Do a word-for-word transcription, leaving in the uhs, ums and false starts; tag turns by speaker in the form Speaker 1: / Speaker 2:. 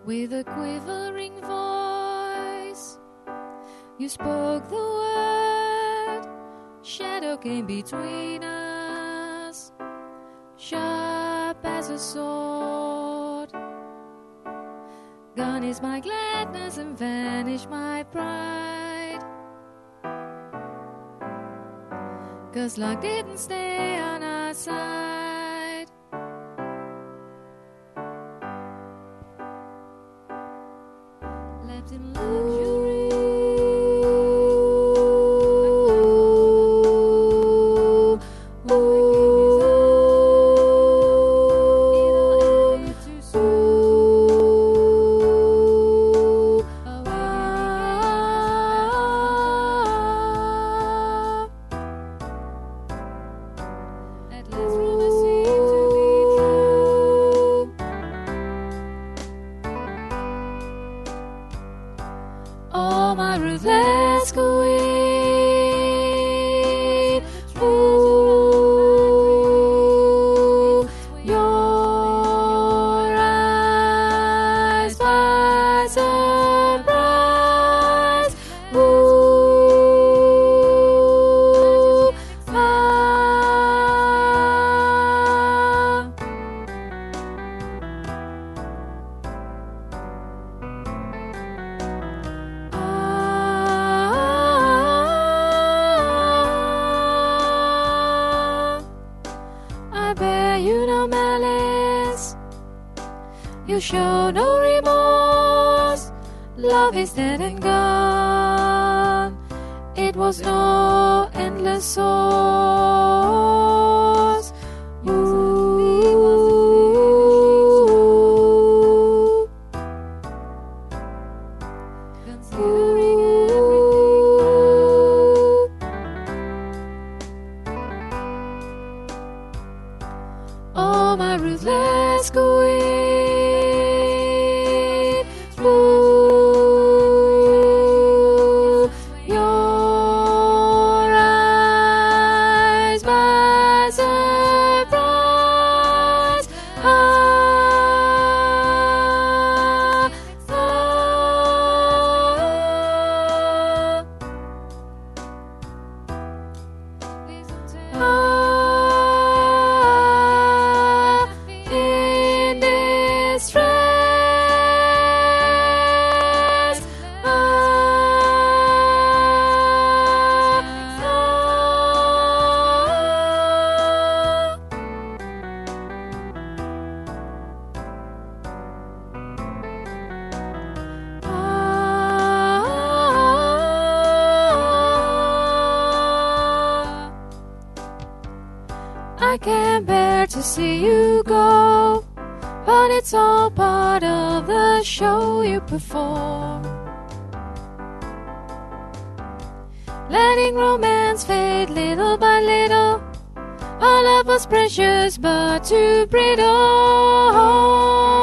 Speaker 1: With a quivering voice, you spoke the word. Shadow came between us, sharp as a sword. Gone is my gladness and vanished my pride, 'cause luck didn't stay on our side. Left in luxury. Oh, my ruthless queen, ooh, your eyes by surprise, ooh, I bear you no malice, you show no remorse. Love is dead and gone, it was no endless source. Ooh, ooh. Oh, my ruthless queen, ooh, your eyes by surprise, ah, ah, ah. In distress, ah, ah. I can't bear to see you go, but it's all part of the show you perform. Letting romance fade little by little, our love was precious but too brittle.